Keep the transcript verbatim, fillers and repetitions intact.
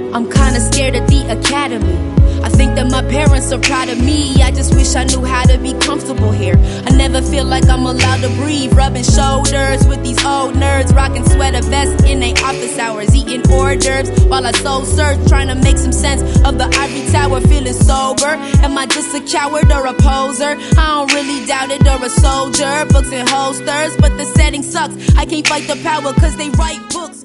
I'm kinda scared of the academy. I think that my parents are proud of me. I just wish I knew how to be comfortable here. I never feel like I'm allowed to breathe. Rubbing shoulders with these old nerds, rocking sweater vests in their office hours, eating hors d'oeuvres while I soul search, trying to make some sense of the ivory tower, feeling sober. Am I just a coward or a poser? I don't really doubt it, or a soldier. Books and holsters, but the setting sucks. I can't fight the power cause they write books.